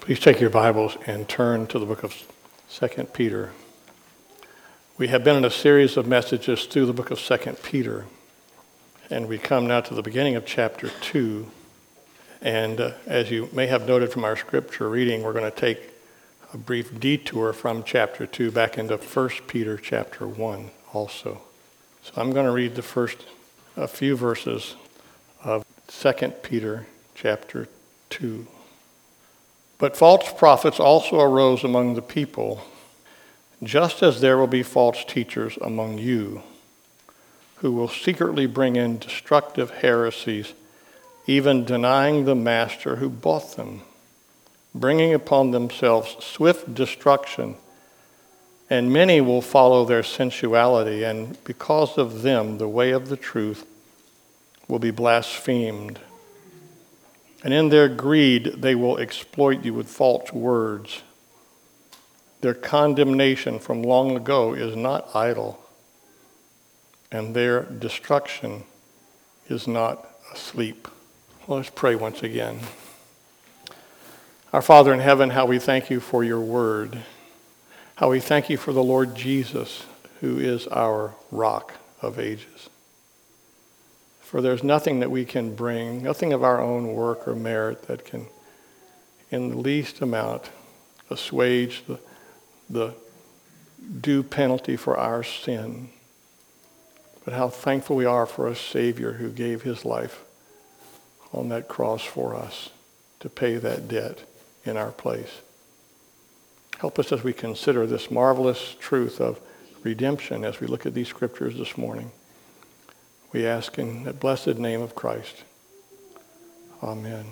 Please take your Bibles and turn to the book of 2 Peter. We have been in a series of messages through the book of 2 Peter, and we come now to the beginning of chapter 2. And as you may have noted from our scripture reading, we're going to take a brief detour from chapter 2 back into 1 Peter chapter 1 also. So I'm going to read the first few verses of 2 Peter chapter 2. But false prophets also arose among the people, just as there will be false teachers among you, who will secretly bring in destructive heresies, even denying the master who bought them, bringing upon themselves swift destruction. And many will follow their sensuality, and because of them the way of the truth will be blasphemed. And in their greed, they will exploit you with false words. Their condemnation from long ago is not idle, and their destruction is not asleep. Well, let's pray once again. Our Father in heaven, how we thank you for your word. How we thank you for the Lord Jesus, who is our rock of ages. For there's nothing that we can bring, nothing of our own work or merit that can, in the least amount, assuage the due penalty for our sin. But how thankful we are for a Savior who gave his life on that cross for us to pay that debt in our place. Help us as we consider this marvelous truth of redemption as we look at these scriptures this morning. We ask in the blessed name of Christ. Amen.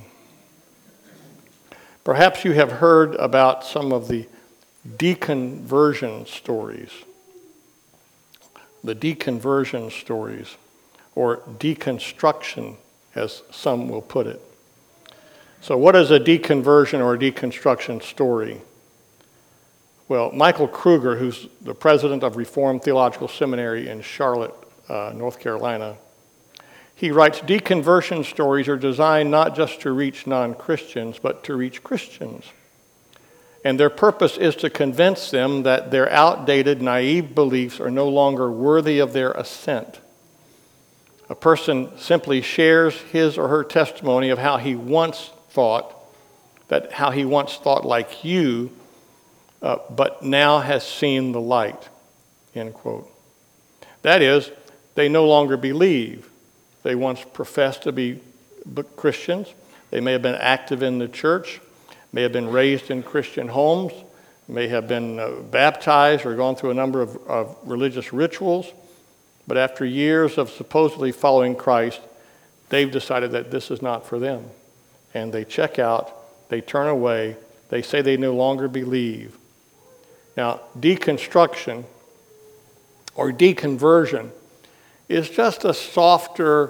Perhaps you have heard about some of the deconversion stories. The deconversion stories, or deconstruction, as some will put it. So what is a deconversion or a deconstruction story? Well, Michael Kruger, who's the president of Reformed Theological Seminary in Charlotte, North Carolina, he writes, deconversion stories are designed not just to reach non-Christians, but to reach Christians. And their purpose is to convince them that their outdated, naive beliefs are no longer worthy of their assent. A person simply shares his or her testimony of how he once thought like you, but now has seen the light, end quote. That is, they no longer believe. They once professed to be Christians. They may have been active in the church, may have been raised in Christian homes, may have been baptized or gone through a number of religious rituals. But after years of supposedly following Christ, they've decided that this is not for them. And they check out, they turn away, they say they no longer believe. Now, deconstruction or deconversion is just a softer,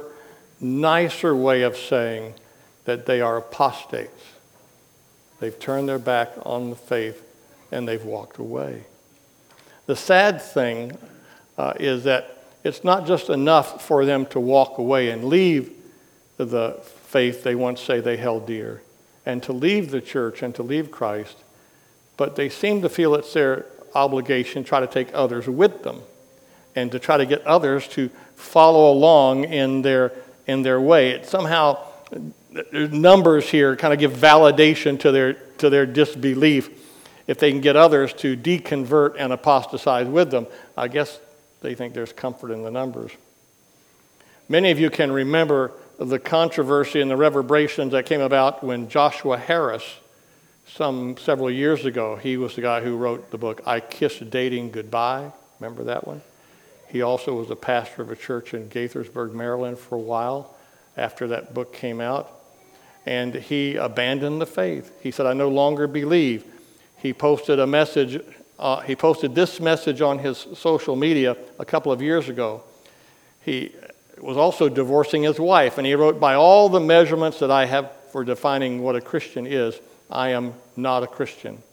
nicer way of saying that they are apostates. They've turned their back on the faith and they've walked away. The sad thing is that it's not just enough for them to walk away and leave the faith they once say they held dear, and to leave the church and to leave Christ, but they seem to feel it's their obligation to try to take others with them and to try to get others to follow along in their way. It somehow, numbers here kind of give validation to their disbelief. If they can get others to deconvert and apostatize with them, I guess they think there's comfort in the numbers. Many of you can remember the controversy and the reverberations that came about when Joshua Harris, several years ago, he was the guy who wrote the book, I Kissed Dating Goodbye. Remember that one? He also was a pastor of a church in Gaithersburg, Maryland for a while after that book came out. And he abandoned the faith. He said, I no longer believe. He posted a message. He posted this message on his social media a couple of years ago. He was also divorcing his wife, and he wrote, by all the measurements that I have for defining what a Christian is, I am not a Christian.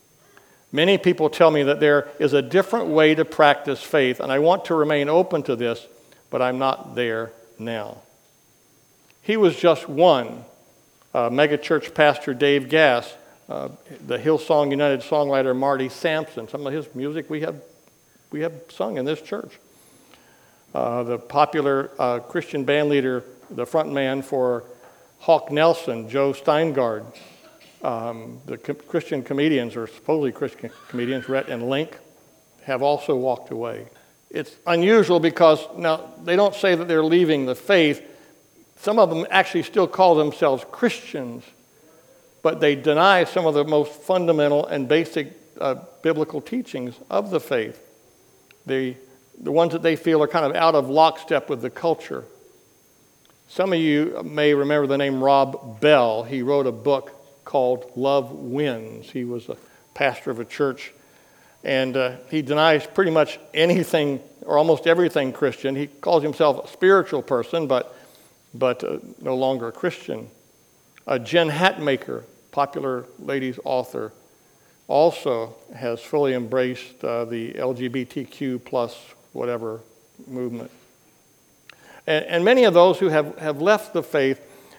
Many people tell me that there is a different way to practice faith, and I want to remain open to this, but I'm not there now. He was just one. Megachurch pastor Dave Gass The Hillsong United songwriter Marty Sampson. Some of his music we have sung in this church. The popular Christian band leader, the front man for Hawk Nelson, Joe Steingard. The Christian comedians, or supposedly Christian comedians, Rhett and Link, have also walked away. It's unusual because now they don't say that they're leaving the faith. Some of them actually still call themselves Christians, but they deny some of the most fundamental and basic biblical teachings of the faith. The ones that they feel are kind of out of lockstep with the culture. Some of you may remember the name Rob Bell. He wrote a book called Love Wins. He was a pastor of a church, and he denies pretty much anything or almost everything Christian. He calls himself a spiritual person, but no longer a Christian. Jen Hatmaker, popular ladies author, also has fully embraced the LGBTQ plus whatever movement. And many of those who have left the faith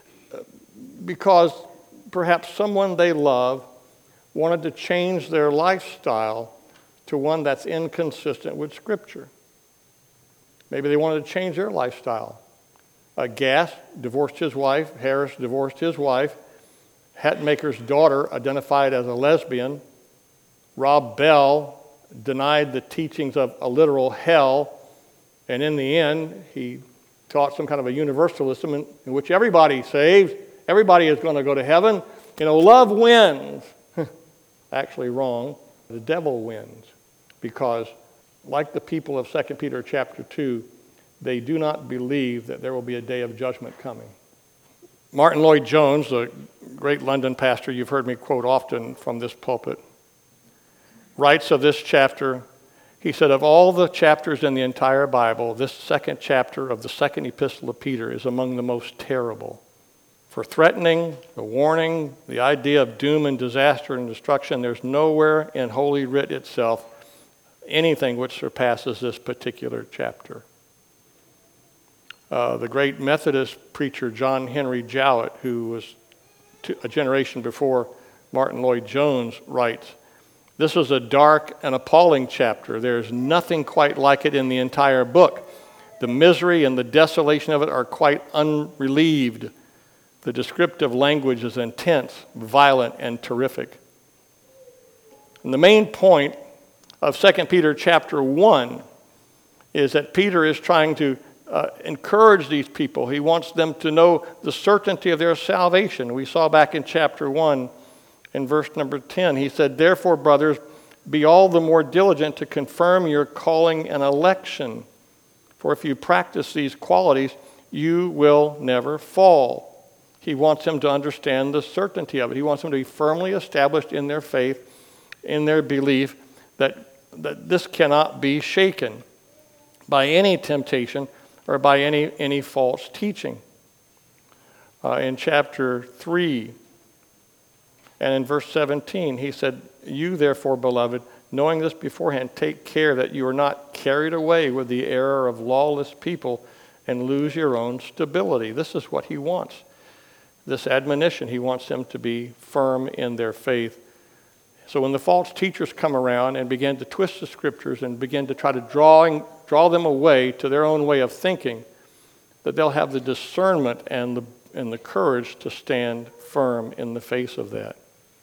because perhaps someone they love wanted to change their lifestyle to one that's inconsistent with Scripture. Maybe they wanted to change their lifestyle. Gass divorced his wife. Harris divorced his wife. Hatmaker's daughter identified as a lesbian. Rob Bell denied the teachings of a literal hell. And in the end, he taught some kind of a universalism in which everybody's saved. Everybody is going to go to heaven. Love wins. Actually wrong. The devil wins. Because like the people of 2 Peter chapter 2, they do not believe that there will be a day of judgment coming. Martin Lloyd-Jones, the great London pastor you've heard me quote often from this pulpit, writes of this chapter, he said, of all the chapters in the entire Bible, this second chapter of the second epistle of Peter is among the most terrible. For threatening, the warning, the idea of doom and disaster and destruction, there's nowhere in Holy Writ itself anything which surpasses this particular chapter. The great Methodist preacher John Henry Jowett, who was a generation before Martin Lloyd-Jones, writes, this is a dark and appalling chapter. There's nothing quite like it in the entire book. The misery and the desolation of it are quite unrelieved. The descriptive language is intense, violent, and terrific. And the main point of 2 Peter chapter 1 is that Peter is trying to encourage these people. He wants them to know the certainty of their salvation. We saw back in chapter 1 in verse number 10, he said, therefore, brothers, be all the more diligent to confirm your calling and election. For if you practice these qualities, you will never fall. He wants them to understand the certainty of it. He wants them to be firmly established in their faith, in their belief that this cannot be shaken by any temptation or by any false teaching. In chapter 3 and in verse 17, he said, you therefore, beloved, knowing this beforehand, take care that you are not carried away with the error of lawless people and lose your own stability. This is what he wants. This admonition, he wants them to be firm in their faith. So when the false teachers come around and begin to twist the scriptures and begin to try to draw them away to their own way of thinking, that they'll have the discernment and the courage to stand firm in the face of that.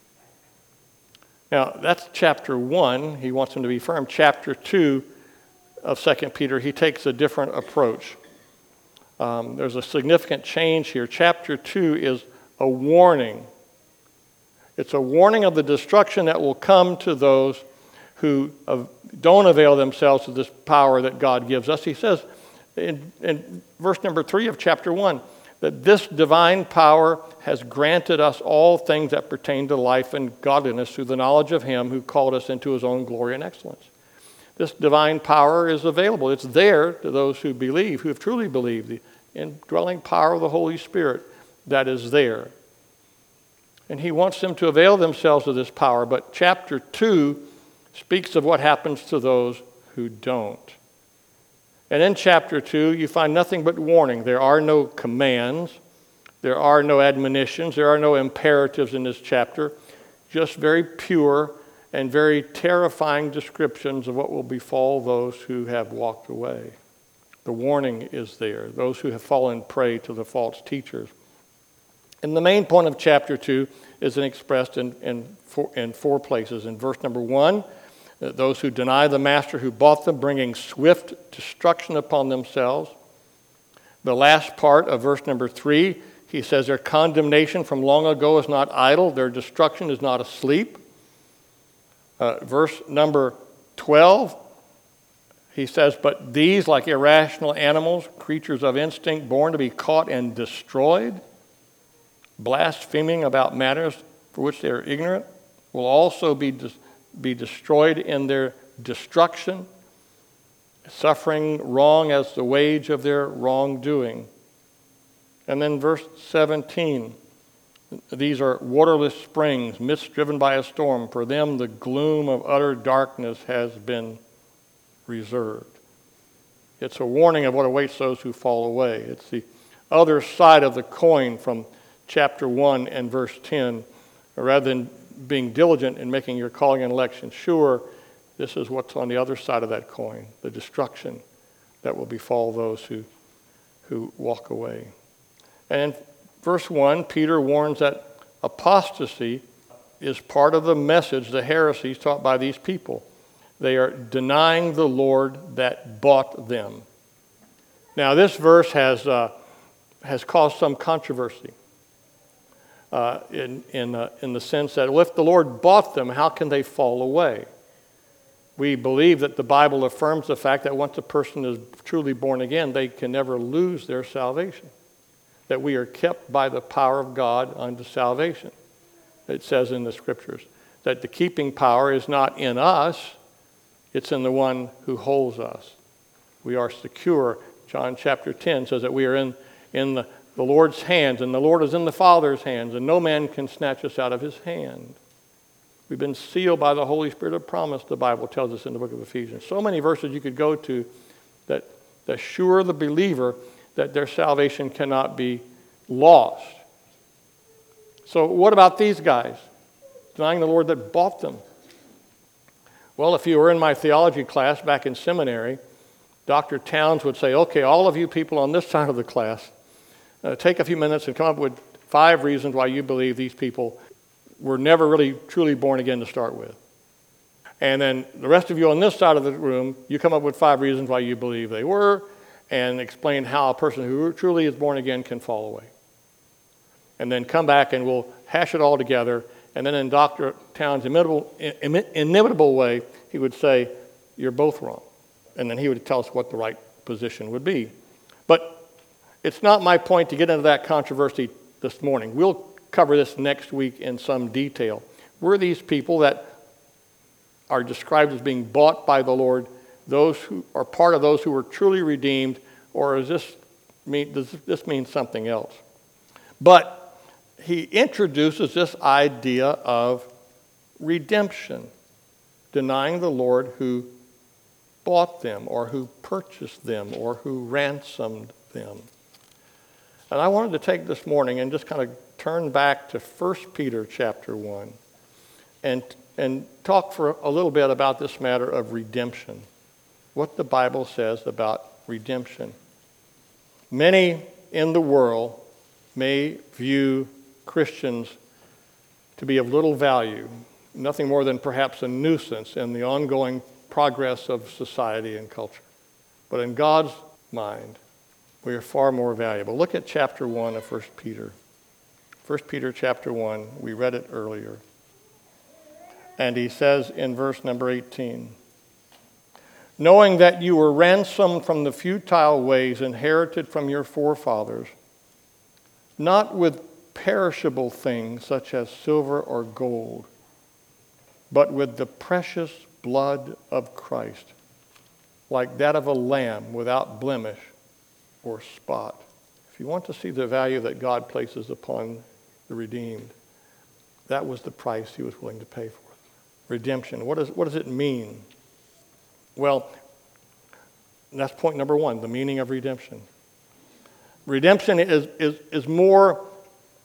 Now, that's chapter 1. He wants them to be firm. Chapter 2 of 2 Peter, he takes a different approach. There's a significant change here. Chapter 2 is a warning. It's a warning of the destruction that will come to those who don't avail themselves of this power that God gives us. He says in verse number 3 of chapter 1, that this divine power has granted us all things that pertain to life and godliness through the knowledge of him who called us into his own glory and excellence. This divine power is available. It's there to those who believe, who have truly believed, the indwelling power of the Holy Spirit that is there. And he wants them to avail themselves of this power. But chapter 2 speaks of what happens to those who don't. And in chapter 2, you find nothing but warning. There are no commands. There are no admonitions. There are no imperatives in this chapter. just very pure and very terrifying descriptions of what will befall those who have walked away. The warning is there, those who have fallen prey to the false teachers. And the main point of chapter 2 is expressed in four places. In verse number 1, those who deny the master who bought them, bringing swift destruction upon themselves. The last part of verse number 3, he says their condemnation from long ago is not idle, their destruction is not asleep. Verse number 12, he says, but these, like irrational animals, creatures of instinct, born to be caught and destroyed, blaspheming about matters for which they are ignorant, will also be destroyed in their destruction, suffering wrong as the wage of their wrongdoing. And then verse 17, these are waterless springs, mist driven by a storm. For them the gloom of utter darkness has been reserved. It's a warning of what awaits those who fall away. It's the other side of the coin from chapter 1 and verse 10. Rather than being diligent in making your calling and election sure, this is what's on the other side of that coin, the destruction that will befall those who walk away. And in verse 1, Peter warns that apostasy is part of the message, the heresies taught by these people. They are denying the Lord that bought them. Now, this verse has caused some controversy in the sense that, well, if the Lord bought them, how can they fall away? We believe that the Bible affirms the fact that once a person is truly born again, they can never lose their salvation. That we are kept by the power of God unto salvation. It says in the Scriptures that the keeping power is not in us, it's in the one who holds us. We are secure. John chapter 10 says that we are in the Lord's hands, and the Lord is in the Father's hands, and no man can snatch us out of his hand. We've been sealed by the Holy Spirit of promise, the Bible tells us in the book of Ephesians. So many verses you could go to that assure the believer that their salvation cannot be lost. So what about these guys? Denying the Lord that bought them. Well, if you were in my theology class back in seminary, Dr. Towns would say, okay, all of you people on this side of the class, take a few minutes and come up with 5 reasons why you believe these people were never really truly born again to start with. And then the rest of you on this side of the room, you come up with 5 reasons why you believe they were, and explain how a person who truly is born again can fall away. And then come back and we'll hash it all together. And then in Dr. Towns' inimitable way, he would say, you're both wrong. And then he would tell us what the right position would be. But it's not my point to get into that controversy this morning. We'll cover this next week in some detail. Were these people that are described as being bought by the Lord those who are part of those who were truly redeemed, or does this mean something else? But he introduces this idea of redemption, denying the Lord who bought them, or who purchased them, or who ransomed them. And I wanted to take this morning and just kind of turn back to 1 Peter chapter 1 and talk for a little bit about this matter of redemption, what the Bible says about redemption. Many in the world may view Christians to be of little value, nothing more than perhaps a nuisance in the ongoing progress of society and culture. But in God's mind, we are far more valuable. Look at chapter 1 of 1 Peter. 1 Peter chapter 1, we read it earlier. And he says in verse number 18, knowing that you were ransomed from the futile ways inherited from your forefathers, not with perishable things such as silver or gold, but with the precious blood of Christ, like that of a lamb without blemish or spot. If you want to see the value that God places upon the redeemed, that was the price he was willing to pay for it. Redemption. What does it mean? Well, that's point number 1, the meaning of redemption. Redemption is more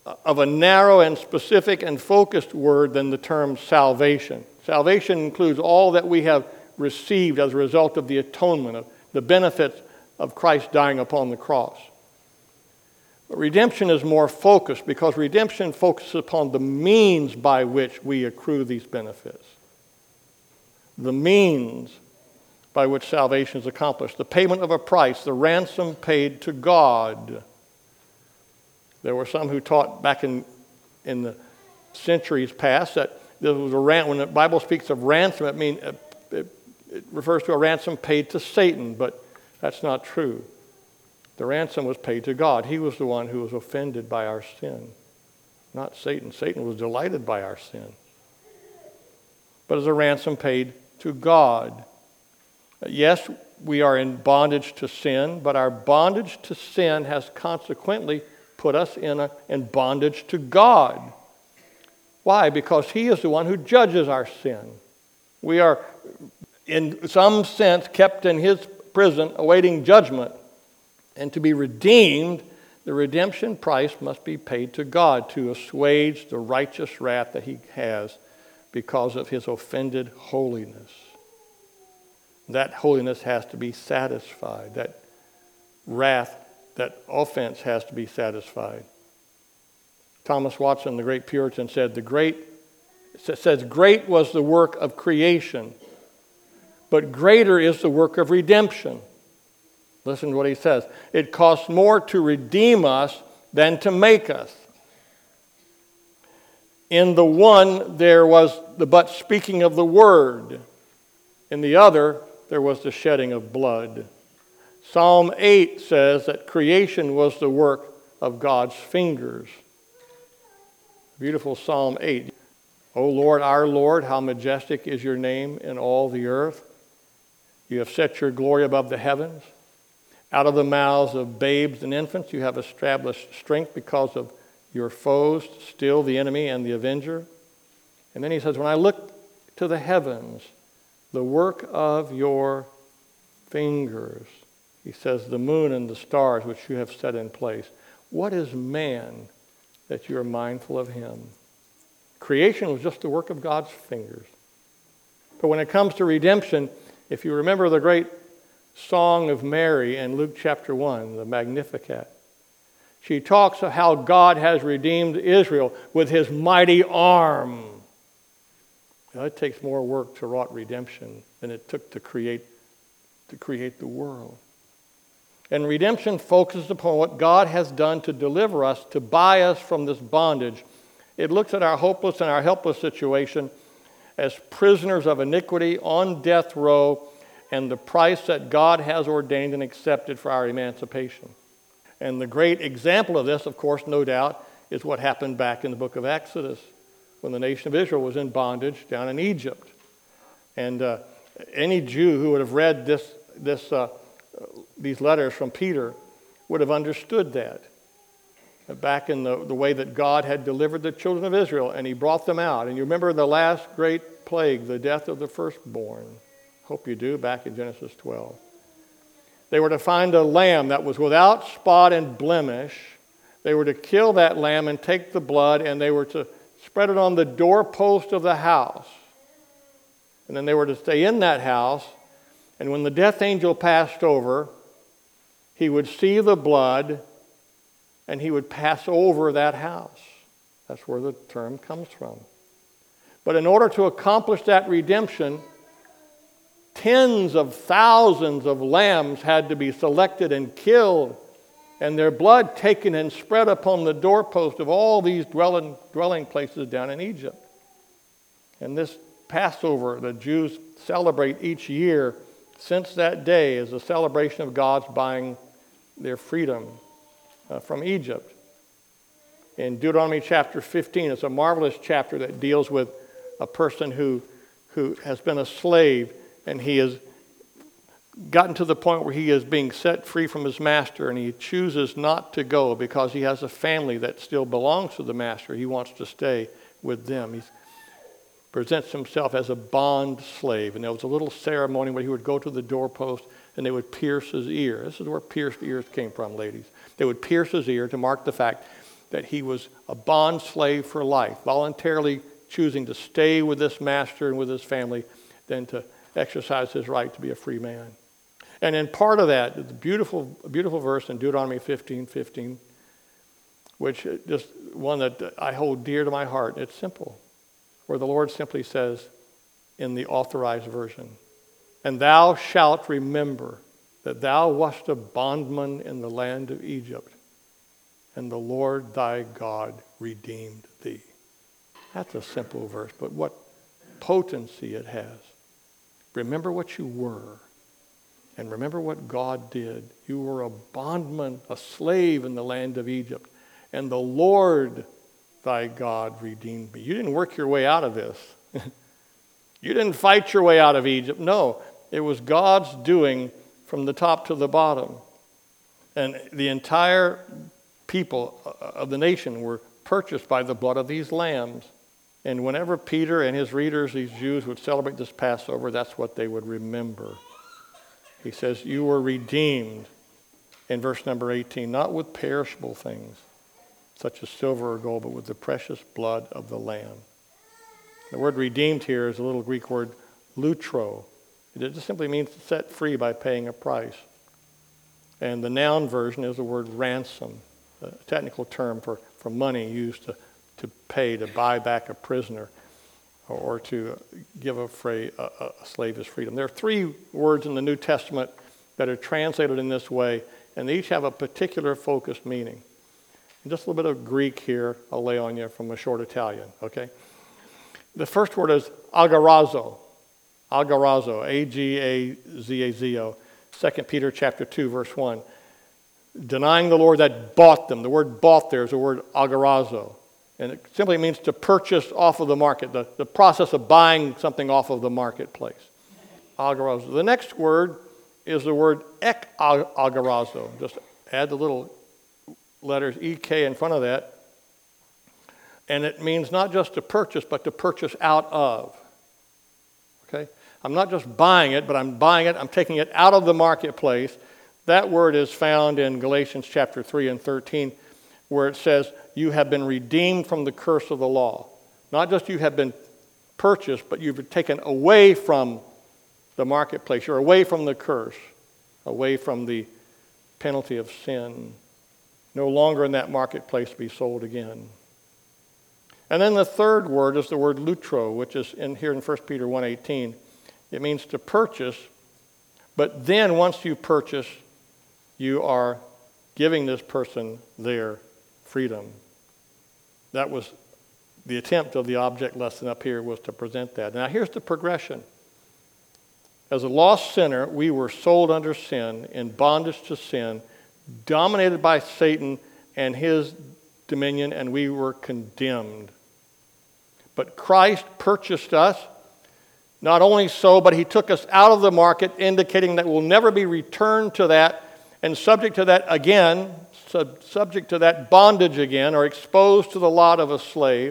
of a narrow and specific and focused word than the term salvation. Salvation includes all that we have received as a result of the atonement, of the benefits of Christ dying upon the cross. But redemption is more focused because redemption focuses upon the means by which we accrue these benefits. The means by which salvation is accomplished. The payment of a price, the ransom paid to God. There were some who taught back in the centuries past that there was when the Bible speaks of ransom, it refers to a ransom paid to Satan, but that's not true. The ransom was paid to God. He was the one who was offended by our sin, not Satan. Satan was delighted by our sin. But as a ransom paid to God. Yes, we are in bondage to sin, but our bondage to sin has consequently put us in bondage to God. Why? Because He is the one who judges our sin. We are, in some sense, kept in His prison awaiting judgment. And to be redeemed, the redemption price must be paid to God to assuage the righteous wrath that He has because of His offended holiness. That holiness has to be satisfied. That wrath, that offense has to be satisfied. Thomas Watson, the great Puritan, said, great was the work of creation, but greater is the work of redemption. Listen to what he says. It costs more to redeem us than to make us. In the one, there was the but speaking of the word. In the other, there was the shedding of blood. Psalm 8 says that creation was the work of God's fingers. Beautiful Psalm 8. O Lord, our Lord, how majestic is your name in all the earth. You have set your glory above the heavens. Out of the mouths of babes and infants you have established strength because of your foes, still the enemy and the avenger. And then he says, when I look to the heavens, the work of your fingers, he says, the moon and the stars which you have set in place. What is man that you are mindful of him? Creation was just the work of God's fingers. But when it comes to redemption, if you remember the great song of Mary in Luke chapter 1, the Magnificat, she talks of how God has redeemed Israel with His mighty arm. Now, it takes more work to wrought redemption than it took to create the world. And redemption focuses upon what God has done to deliver us, to buy us from this bondage. It looks at our hopeless and our helpless situation as prisoners of iniquity on death row and the price that God has ordained and accepted for our emancipation. And the great example of this, of course, no doubt, is what happened back in the book of Exodus when the nation of Israel was in bondage down in Egypt. And any Jew who would have read these letters from Peter would have understood that. Back in the way that God had delivered the children of Israel, and He brought them out. And you remember the last great plague, the death of the firstborn. Hope you do, back in Genesis 12. They were to find a lamb that was without spot and blemish. They were to kill that lamb and take the blood, and they were to spread it on the doorpost of the house. And then they were to stay in that house, and when the death angel passed over, he would see the blood, and he would pass over that house. That's where the term comes from. But in order to accomplish that redemption, tens of thousands of lambs had to be selected and killed, and their blood taken and spread upon the doorpost of all these dwelling places down in Egypt. And this Passover the Jews celebrate each year since that day is a celebration of God's buying their freedom from Egypt. In Deuteronomy chapter 15, it's a marvelous chapter that deals with a person who has been a slave, and he has gotten to the point where he is being set free from his master, and he chooses not to go because he has a family that still belongs to the master. He wants to stay with them. He presents himself as a bond slave, and there was a little ceremony where he would go to the doorpost and they would pierce his ear. This is where pierced ears came from, ladies. They would pierce his ear to mark the fact that he was a bond slave for life, voluntarily choosing to stay with this master and with his family than to exercise his right to be a free man. And in part of that, the beautiful verse in Deuteronomy 15:15, which is just one that I hold dear to my heart. It's simple, where the Lord simply says in the Authorized Version, "And thou shalt remember that thou wast a bondman in the land of Egypt, and the Lord thy God redeemed thee." That's a simple verse, but what potency it has. Remember what you were, and remember what God did. You were a bondman, a slave in the land of Egypt, and the Lord thy God redeemed me. You didn't work your way out of this. You didn't fight your way out of Egypt. No, it was God's doing from the top to the bottom. And the entire people of the nation were purchased by the blood of these lambs. And whenever Peter and his readers, these Jews, would celebrate this Passover, that's what they would remember. He says, you were redeemed, in verse number 18, not with perishable things, such as silver or gold, but with the precious blood of the Lamb. The word redeemed here is a little Greek word, lutro. It just simply means set free by paying a price. And the noun version is the word ransom, a technical term for money used to pay, to buy back a prisoner, or to give a slave his freedom. There are three words in the New Testament that are translated in this way, and they each have a particular focused meaning. And just a little bit of Greek here I'll lay on you from a short Italian, okay? The first word is agarazzo. Agarazzo, A-G-A-Z-A-Z-O. 2 Peter chapter 2, verse 1. Denying the Lord that bought them. The word bought there is the word agarazzo. And it simply means to purchase off of the market, the process of buying something off of the marketplace. Agarazzo. The next word is the word ek agarazzo. Just add the little letters EK in front of that. And it means not just to purchase, but to purchase out of. Okay? I'm not just buying it, but I'm buying it, I'm taking it out of the marketplace. That word is found in Galatians chapter 3 and 13, where it says, you have been redeemed from the curse of the law. Not just you have been purchased, but you've been taken away from the marketplace. You're away from the curse, away from the penalty of sin. No longer in that marketplace to be sold again. And then the third word is the word lutro, which is here in 1 Peter 1:18. It means to purchase, but then once you purchase, you are giving this person their freedom. That was the attempt of the object lesson up here, was to present that. Now here's the progression. As a lost sinner, we were sold under sin, in bondage to sin, dominated by Satan and his dominion, and we were condemned. But Christ purchased us. Not only so, but he took us out of the market, indicating that we'll never be returned to that and subject to that again, subject to that bondage again, or exposed to the lot of a slave.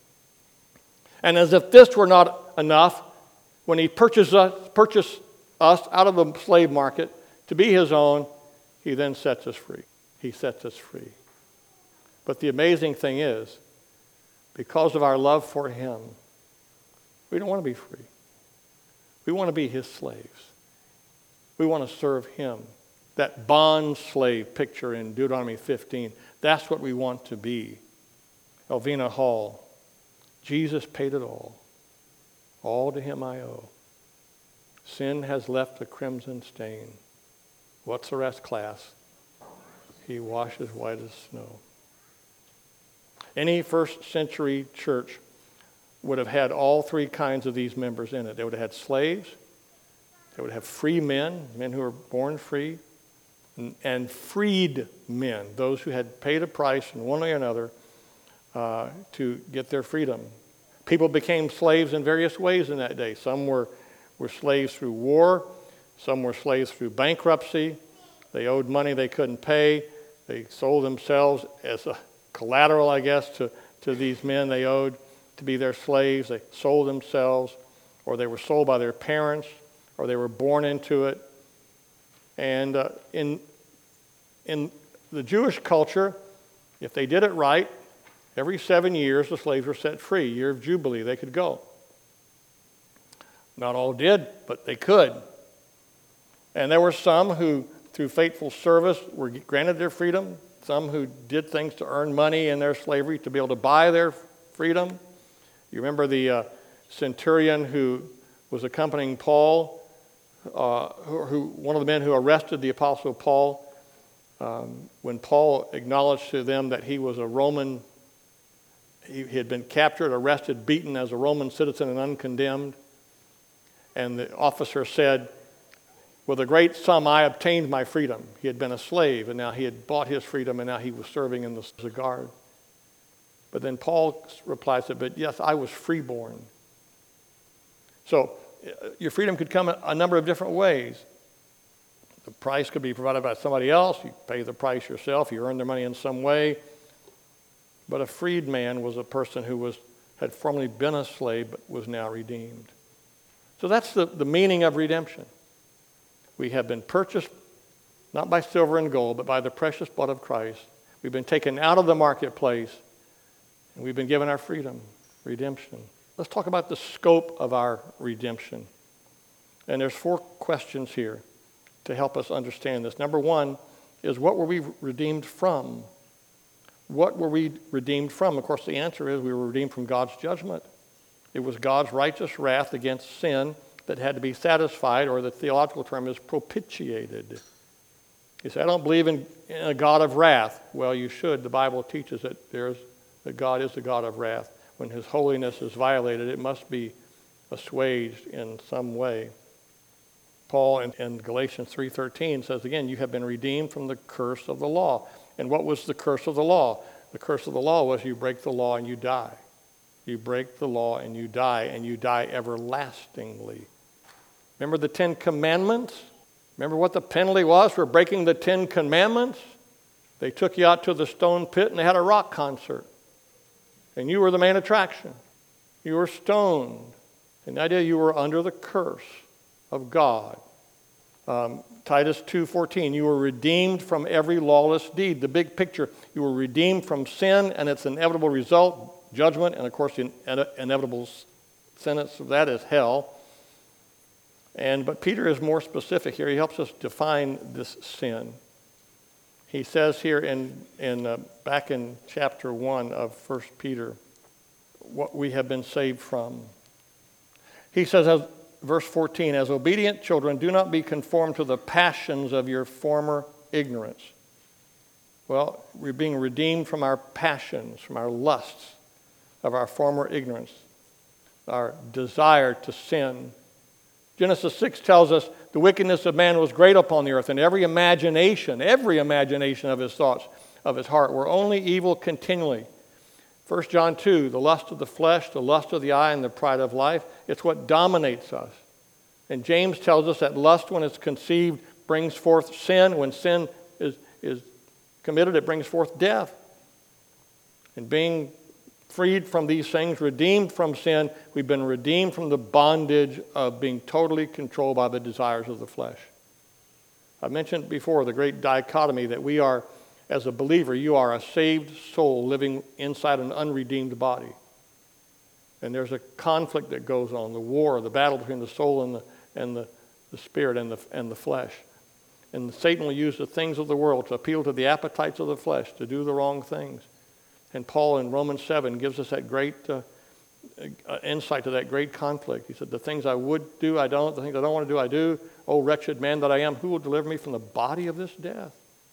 And as if this were not enough, when he purchased us out of the slave market to be his own, he then sets us free. He sets us free. But the amazing thing is, because of our love for him, we don't want to be free. We want to be his slaves. We want to serve him. That bond slave picture in Deuteronomy 15, that's what we want to be. Elvina Hall, Jesus paid it all. All to him I owe. Sin has left a crimson stain. What's the rest, class? He washes white as snow. Any first century church would have had all three kinds of these members in it. They would have had slaves, they would have free men, men who were born free, and freed men, those who had paid a price in one way or another to get their freedom. People became slaves in various ways in that day. Some were slaves through war, some were slaves through bankruptcy. They owed money they couldn't pay. They sold themselves as a collateral, I guess, to these men they owed to be their slaves. They sold themselves, or they were sold by their parents, or they were born into it. And in the Jewish culture, If they did it right, every 7 years the slaves were set free. Year of Jubilee, they could go. Not all did, but they could. And there were some who, through faithful service, were granted their freedom. Some who did things to earn money in their slavery to be able to buy their freedom. You remember the centurion who was accompanying Paul, one of the men who arrested the Apostle Paul, when Paul acknowledged to them that he was a Roman, he had been captured, arrested, beaten as a Roman citizen and uncondemned. And the officer said, with a great sum I obtained my freedom. He had been a slave, and now he had bought his freedom, and now he was serving as a guard. But then Paul replied, said, but yes, I was freeborn. So your freedom could come a number of different ways. The price could be provided by somebody else. You pay the price yourself. You earn their money in some way. But a freed man was a person who had formerly been a slave but was now redeemed. So that's the meaning of redemption. We have been purchased not by silver and gold, but by the precious blood of Christ. We've been taken out of the marketplace, and we've been given our freedom, redemption. Let's talk about the scope of our redemption. And there's 4 questions here to help us understand this. Number 1 is, what were we redeemed from? What were we redeemed from? Of course, the answer is we were redeemed from God's judgment. It was God's righteous wrath against sin that had to be satisfied, or the theological term is propitiated. You say, I don't believe in a God of wrath. Well, you should. The Bible teaches that God is a God of wrath. When his holiness is violated, it must be assuaged in some way. Paul in Galatians 3:13 says again, you have been redeemed from the curse of the law. And what was the curse of the law? The curse of the law was you break the law and you die. You break the law and you die everlastingly. Remember the 10 Commandments? Remember what the penalty was for breaking the 10 Commandments? They took you out to the stone pit and they had a rock concert. And you were the main attraction. You were stoned. And the idea you were under the curse of God. Titus 2:14, you were redeemed from every lawless deed. The big picture, you were redeemed from sin and its inevitable result, judgment, and of course the inevitable sentence of that is hell. But Peter is more specific here. He helps us define this sin. He says here back in chapter 1 of 1 Peter, what we have been saved from. He says, verse 14, as obedient children, do not be conformed to the passions of your former ignorance. Well, we're being redeemed from our passions, from our lusts of our former ignorance, our desire to sin. Genesis 6 tells us the wickedness of man was great upon the earth, and every imagination of his thoughts, of his heart, were only evil continually. 1 John 2, the lust of the flesh, the lust of the eye, and the pride of life, it's what dominates us. And James tells us that lust, when it's conceived, brings forth sin. When sin is committed, it brings forth death. And being freed from these things, redeemed from sin, we've been redeemed from the bondage of being totally controlled by the desires of the flesh. I mentioned before the great dichotomy that we are, as a believer, you are a saved soul living inside an unredeemed body. And there's a conflict that goes on, the war, the battle between the soul and the spirit and the flesh. And Satan will use the things of the world to appeal to the appetites of the flesh, to do the wrong things. And Paul in Romans 7 gives us that great insight to that great conflict. He said, the things I would do, I don't. The things I don't want to do, I do. Oh, wretched man that I am, who will deliver me from the body of this death?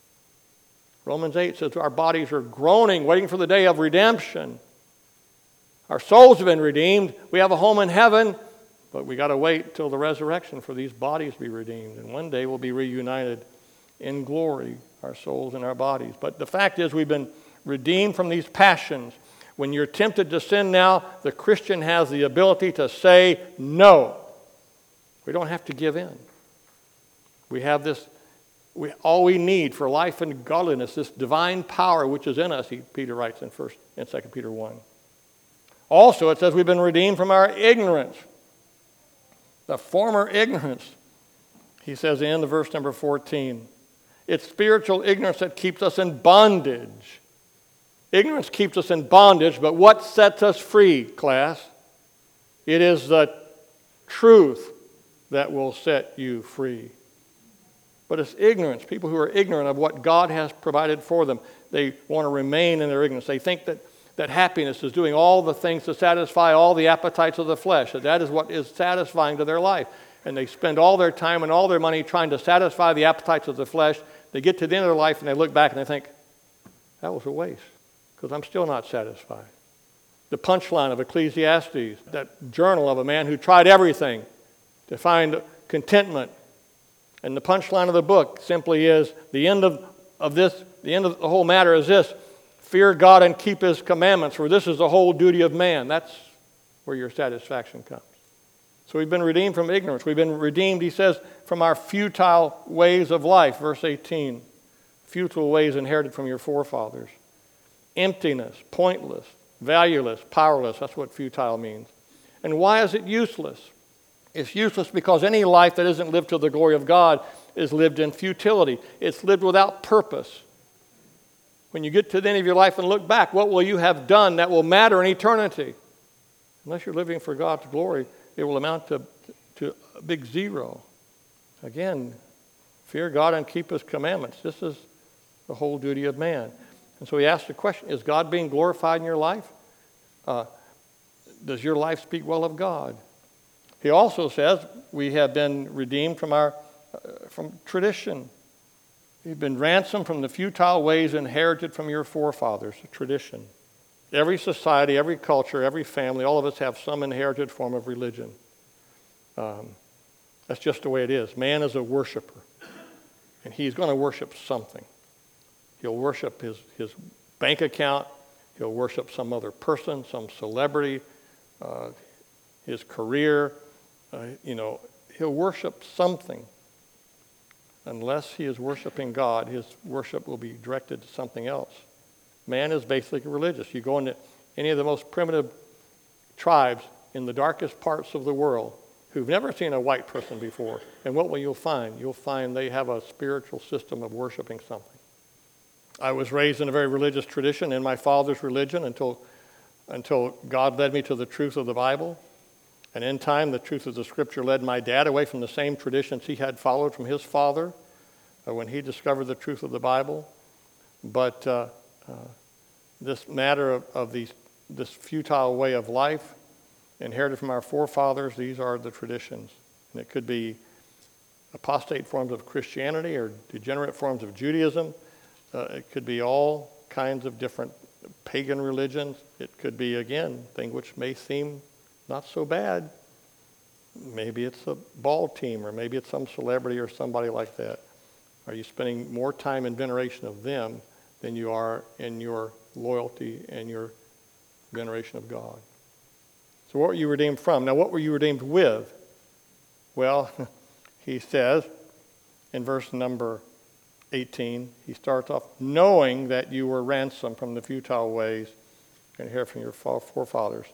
Romans 8 says our bodies are groaning, waiting for the day of redemption. Our souls have been redeemed. We have a home in heaven, but we got to wait till the resurrection for these bodies to be redeemed. And one day we'll be reunited in glory, our souls and our bodies. But the fact is we've been redeemed from these passions. When you're tempted to sin now, the Christian has the ability to say no. We don't have to give in. We have this, all we need for life and godliness, this divine power which is in us, Peter writes in 2 Peter 1. Also, it says we've been redeemed from our ignorance, the former ignorance. He says in the verse number 14, it's spiritual ignorance that keeps us in bondage. Ignorance keeps us in bondage, but what sets us free, class? It is the truth that will set you free. But it's ignorance. People who are ignorant of what God has provided for them, they want to remain in their ignorance. They think that happiness is doing all the things to satisfy all the appetites of the flesh, that is what is satisfying to their life. And they spend all their time and all their money trying to satisfy the appetites of the flesh. They get to the end of their life and they look back and they think, that was a waste, because I'm still not satisfied. The punchline of Ecclesiastes, that journal of a man who tried everything to find contentment. And the punchline of the book simply is, the end of the whole matter is this: fear God and keep His commandments, for this is the whole duty of man. That's where your satisfaction comes. So we've been redeemed from ignorance. We've been redeemed, he says, from our futile ways of life. Verse 18, futile ways inherited from your forefathers. Emptiness, pointless, valueless, powerless. That's what futile means. And why is it useless? It's useless because any life that isn't lived to the glory of God is lived in futility. It's lived without purpose. When you get to the end of your life and look back, what will you have done that will matter in eternity? Unless you're living for God's glory, it will amount to a big zero. Again, fear God and keep His commandments. This is the whole duty of man. And so he asked the question, is God being glorified in your life? Does your life speak well of God? He also says we have been redeemed from tradition. You've been ransomed from the futile ways inherited from your forefathers, tradition. Every society, every culture, every family, all of us have some inherited form of religion. That's just the way it is. Man is a worshiper, and he's going to worship something. He'll worship his bank account. He'll worship some other person, some celebrity, his career. He'll worship something. Unless he is worshiping God, his worship will be directed to something else. Man is basically religious. You go into any of the most primitive tribes in the darkest parts of the world who've never seen a white person before, and what will you find? You'll find they have a spiritual system of worshiping something. I was raised in a very religious tradition in my father's religion until God led me to the truth of the Bible. And in time, the truth of the Scripture led my dad away from the same traditions he had followed from his father when he discovered the truth of the Bible. But this matter of this futile way of life inherited from our forefathers, these are the traditions. And it could be apostate forms of Christianity or degenerate forms of Judaism. It could be all kinds of different pagan religions. It could be, again, things which may seem not so bad. Maybe it's a ball team, or maybe it's some celebrity or somebody like that. Are you spending more time in veneration of them than you are in your loyalty and your veneration of God? So what were you redeemed from? Now, what were you redeemed with? Well, he says in verse number 18, he starts off, knowing that you were ransomed from the futile ways and hear from your forefathers.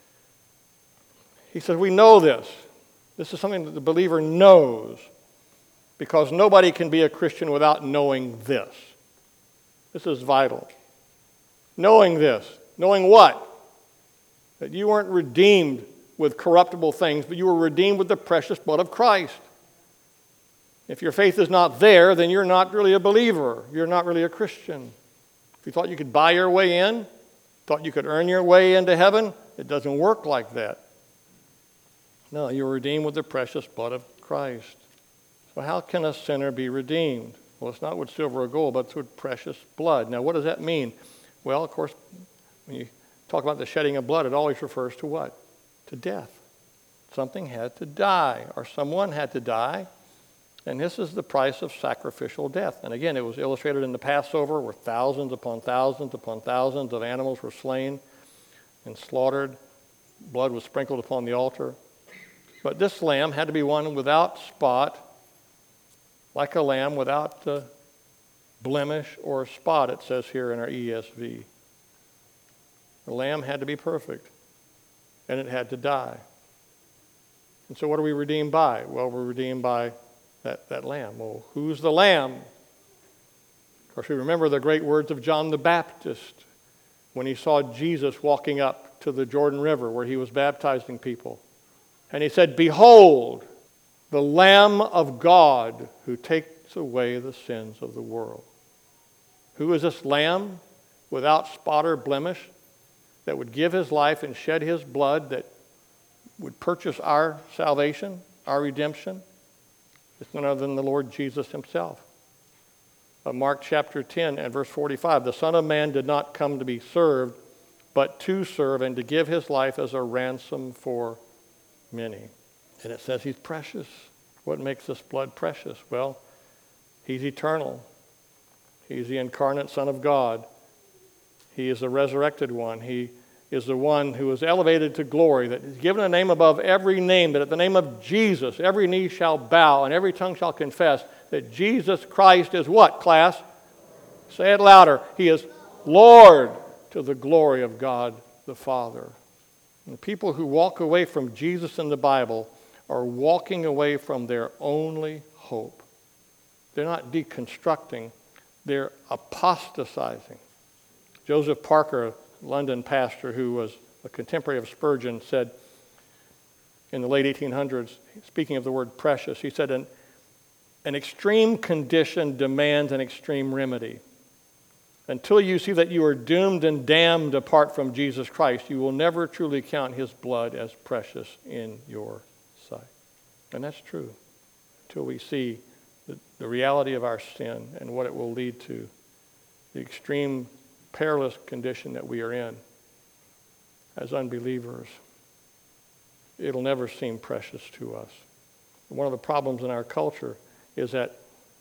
He says, we know this. This is something that the believer knows, because nobody can be a Christian without knowing this. This is vital. Knowing this. Knowing what? That you weren't redeemed with corruptible things, but you were redeemed with the precious blood of Christ. If your faith is not there, then you're not really a believer. You're not really a Christian. If you thought you could buy your way in, thought you could earn your way into heaven, it doesn't work like that. No, you're redeemed with the precious blood of Christ. So how can a sinner be redeemed? Well, it's not with silver or gold, but it's with precious blood. Now, what does that mean? Well, of course, when you talk about the shedding of blood, it always refers to what? To death. Something had to die, or someone had to die. And this is the price of sacrificial death. And again, it was illustrated in the Passover, where thousands upon thousands upon thousands of animals were slain and slaughtered. Blood was sprinkled upon the altar. But this lamb had to be one without spot, like a lamb without blemish or spot, it says here in our ESV. The lamb had to be perfect, and it had to die. And so what are we redeemed by? Well, we're redeemed by that lamb. Well, who's the lamb? Of course, we remember the great words of John the Baptist when he saw Jesus walking up to the Jordan River where he was baptizing people. And he said, "Behold, the Lamb of God who takes away the sins of the world." Who is this Lamb without spot or blemish that would give his life and shed his blood that would purchase our salvation, our redemption? It's none other than the Lord Jesus himself. Mark chapter 10 and verse 45, "The Son of Man did not come to be served, but to serve and to give his life as a ransom for many." And it says he's precious. What makes this blood precious? Well, he's eternal. He's the incarnate Son of God. He is the resurrected one. He is the one who is elevated to glory, that is given a name above every name, that at the name of Jesus every knee shall bow and every tongue shall confess that Jesus Christ is what, class? Say it louder. He is Lord, to the glory of God the Father. And people who walk away from Jesus in the Bible are walking away from their only hope. They're not deconstructing, they're apostatizing. Joseph Parker, a London pastor who was a contemporary of Spurgeon, said in the late 1800s, speaking of the word precious, he said, an extreme condition demands an extreme remedy. Until you see that you are doomed and damned apart from Jesus Christ, you will never truly count his blood as precious in your sight. And that's true. Until we see the reality of our sin and what it will lead to, the extreme perilous condition that we are in as unbelievers, it'll never seem precious to us. One of the problems in our culture is that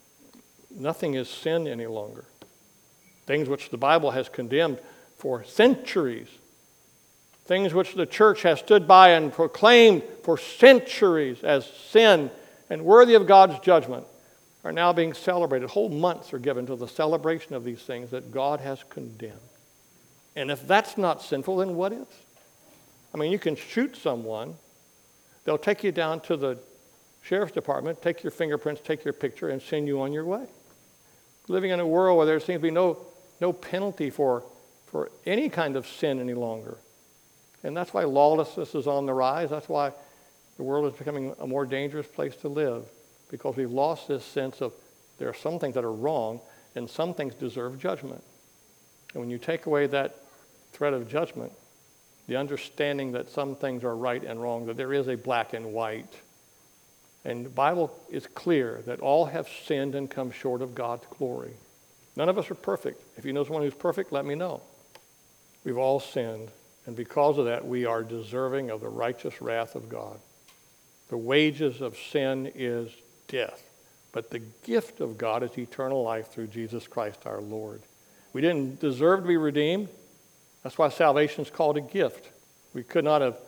nothing is sin any longer. Things which the Bible has condemned for centuries, things which the church has stood by and proclaimed for centuries as sin and worthy of God's judgment, are now being celebrated. Whole months are given to the celebration of these things that God has condemned. And if that's not sinful, then what is? I mean, you can shoot someone, they'll take you down to the sheriff's department, take your fingerprints, take your picture, and send you on your way. Living in a world where there seems to be no penalty for any kind of sin any longer. And that's why lawlessness is on the rise. That's why the world is becoming a more dangerous place to live, because we've lost this sense of there are some things that are wrong and some things deserve judgment. And when you take away that threat of judgment, the understanding that some things are right and wrong, that there is a black and white. And the Bible is clear that all have sinned and come short of God's glory. None of us are perfect. If you know someone who's perfect, let me know. We've all sinned, and because of that, we are deserving of the righteous wrath of God. The wages of sin is death, but the gift of God is eternal life through Jesus Christ our Lord. We didn't deserve to be redeemed. That's why salvation is called a gift. We could not have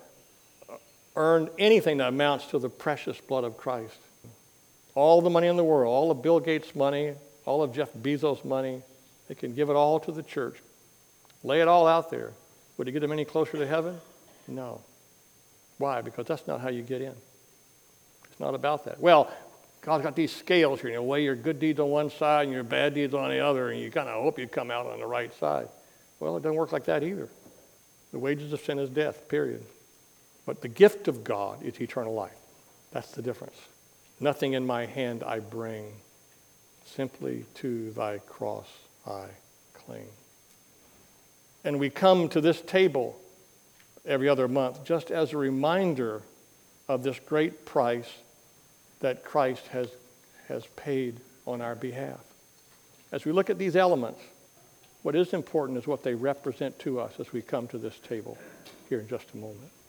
earned anything that amounts to the precious blood of Christ. All the money in the world, all of Bill Gates' money, all of Jeff Bezos' money, they can give it all to the church. Lay it all out there. Would it get them any closer to heaven? No. Why? Because that's not how you get in. It's not about that. Well, God's got these scales here. You weigh your good deeds on one side and your bad deeds on the other, and you kind of hope you come out on the right side. Well, it doesn't work like that either. The wages of sin is death, period. But the gift of God is eternal life. That's the difference. Nothing in my hand I bring, simply to thy cross I cling. And we come to this table every other month just as a reminder of this great price that Christ has paid on our behalf. As we look at these elements, what is important is what they represent to us as we come to this table here in just a moment.